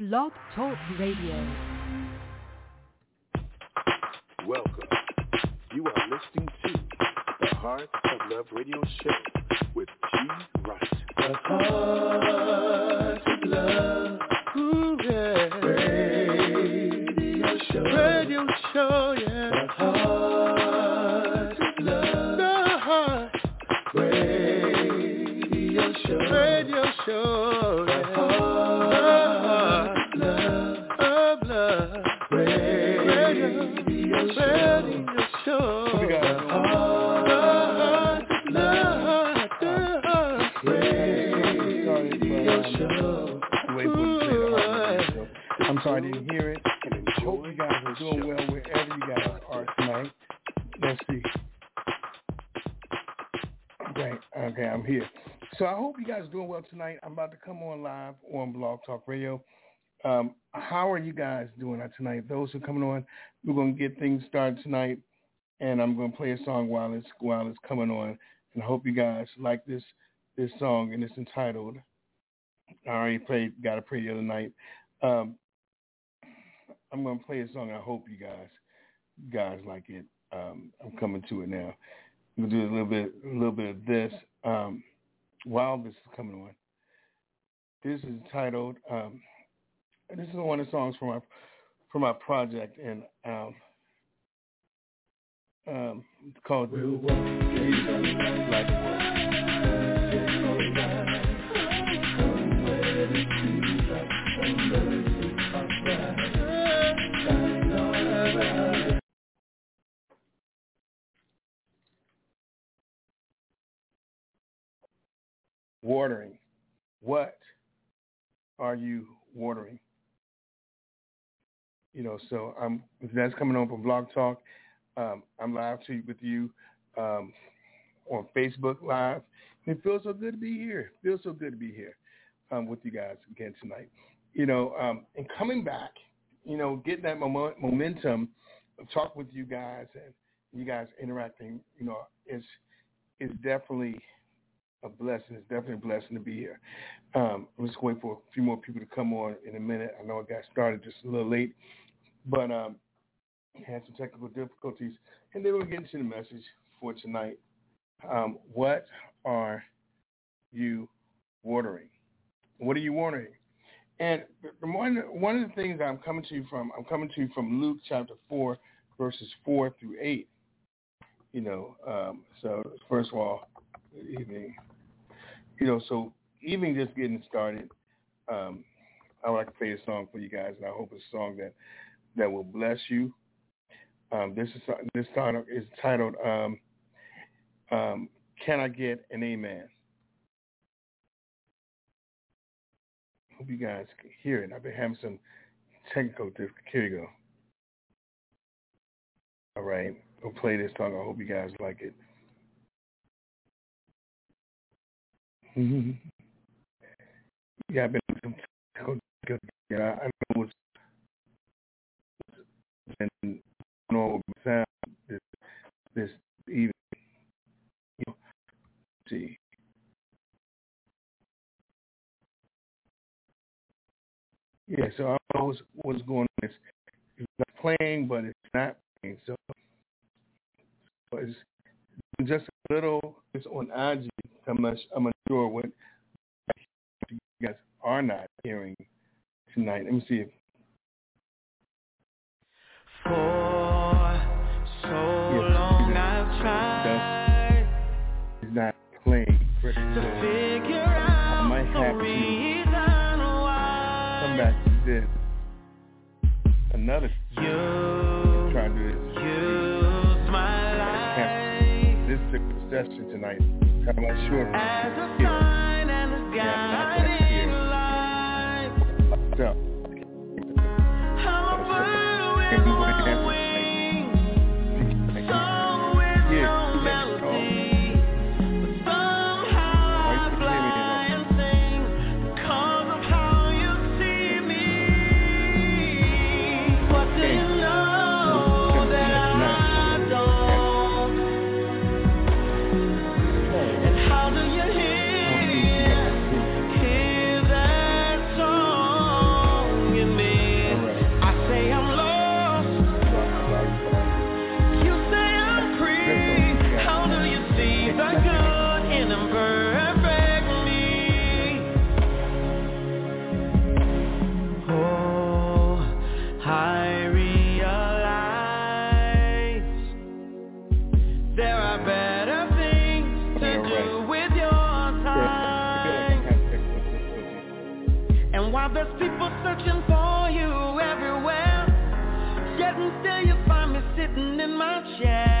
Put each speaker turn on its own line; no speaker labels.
Blog Talk Radio.
Welcome. You are listening to the Heart of Love Radio Show with G. Wright.
The Heart of Love. Ooh, yeah. Radio show. Radio show, yeah. The Heart of Love. The Heart. Radio show. Radio show. The Heart of Love. Radio show. We got it. I'm sorry I didn't hear it. I hope you guys are doing well wherever you guys are tonight. Let's see. Okay, I'm here. So I hope you guys are doing well tonight. I'm about to come on live on Blog Talk Radio. How are you guys doing tonight? Those who are coming on, we're going to get things started tonight, and I'm going to play a song while it's coming on. And I hope you guys like this song, and it's entitled. I already got to pray the other night. I'm going to play a song. I hope you guys like it. I'm coming to it now. I'm going to do a little bit of this while this is coming on. This is titled. This is one of the songs from my project, and it's called "Like the World." Watering. What are you watering? So that's coming on from Blog Talk. I'm live with you on Facebook Live. And it feels so good to be here. With you guys again tonight. And coming back, getting that momentum of talking with you guys and you guys interacting, is definitely a blessing. It's definitely a blessing to be here. I'm just waiting for a few more people to come on in a minute. I know I got started just a little late, but had some technical difficulties, and then we'll get into the message for tonight. What are you watering? What are you watering? And one of the things I'm coming to you from Luke chapter 4, verses 4 through 8. So first of all, good evening. So even just getting started, I would like to play a song for you guys, and I hope it's a song that will bless you. This song is titled "Can I Get an Amen?" Hope you guys can hear it. I've been having some technical difficulties. Here you go. All right, I'll play this song. I hope you guys like it. Yeah, I've been some technical difficulties. I know what's been going on with sound this evening. See. Yeah, so I don't know what's going on. It's not playing, but it's not playing. So it's just a little. It's on IG. I'm not sure what you guys are not hearing tonight. Let me see if.
For so long I've tried.
It's not playing.
To figure out
I might have
the
to
reason why.
Come back to this. Another. Try to do this.
Use my life.
This is a session tonight. I'm not sure.
As a sign and a guiding light.
So.
I'm a bird with one wing. Song with no melody. But somehow I fly and sing because of how you see me. What do you know that I don't? And how do you hear that song? searching for you everywhere. Yet and still you find me sitting in my chair.